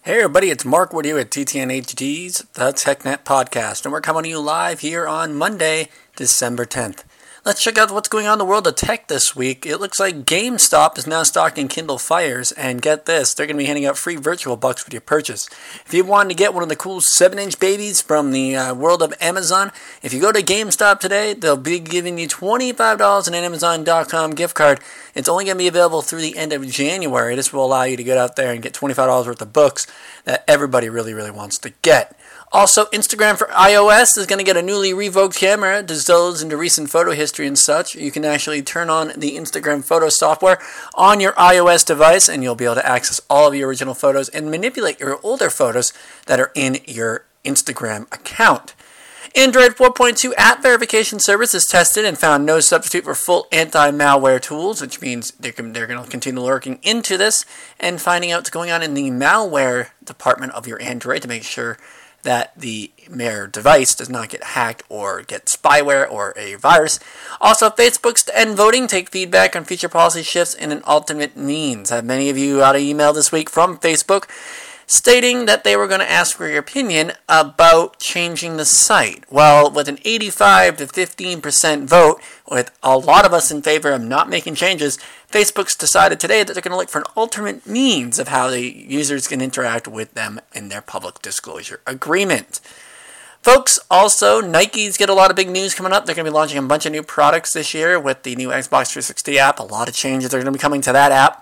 Hey everybody, it's Mark Wood here at TTNHD's The TechNet Podcast, and we're coming to you live here on Monday, December 10th. Let's check out what's going on in the world of tech this week. It looks like GameStop is now stocking Kindle Fires, and get this, they're going to be handing out free virtual bucks with your purchase. If you wanted to get one of the cool 7-inch babies from the world of Amazon, if you go to GameStop today, they'll be giving you $25 in an Amazon.com gift card. It's only going to be available through the end of January. This will allow you to get out there and get $25 worth of books that everybody really wants to get. Also, Instagram for iOS is going to get a newly revoked camera to delve into recent photo history and such. You can actually turn on the Instagram photo software on your iOS device, and you'll be able to access all of your original photos and manipulate your older photos that are in your Instagram account. Android 4.2 app verification service is tested and found no substitute for full anti-malware tools, which means they're going to continue looking into this and finding out what's going on in the malware department of your Android to make sure that the device does not get hacked or get spyware or a virus. Also, Facebook's to end voting, take feedback on future policy shifts in an alternate means. I have many of you out an email this week from Facebook stating that they were going to ask for your opinion about changing the site. Well, with an 85 to 15% vote, with a lot of us in favor of not making changes, Facebook's decided today that they're going to look for an alternate means of how the users can interact with them in their public disclosure agreement. Folks, also, Nike's got a lot of big news coming up. They're going to be launching a bunch of new products this year with the new Xbox 360 app. A lot of changes are going to be coming to that app.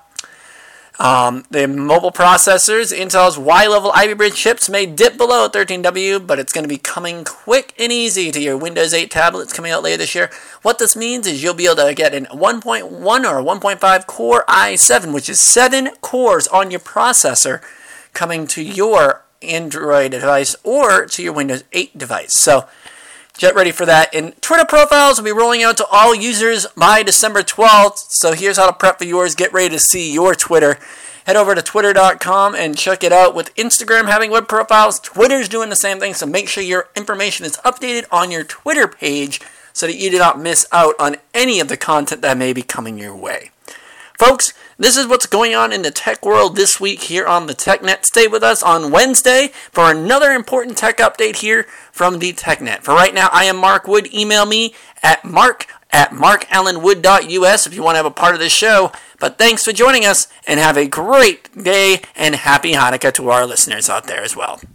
The mobile processors, Intel's Y-level Ivy Bridge chips may dip below 13W, but it's going to be coming quick and easy to your Windows 8 tablets coming out later this year. What this means is you'll be able to get a 1.1 or 1.5 Core i7, which is 7 cores on your processor, coming to your Android device or to your Windows 8 device. So get ready for that. And Twitter profiles will be rolling out to all users by December 12th. So here's how to prep for yours. Get ready to see your Twitter. Head over to twitter.com and check it out. With Instagram having web profiles, Twitter's doing the same thing. So make sure your information is updated on your Twitter page so that you do not miss out on any of the content that may be coming your way. Folks, this is what's going on in the tech world this week here on the TechNet. Stay with us on Wednesday for another important tech update here from the TechNet. For right now, I am Mark Wood. Email me at mark@markallenwood.us if you want to have a part of this show. But thanks for joining us, and have a great day, and happy Hanukkah to our listeners out there as well.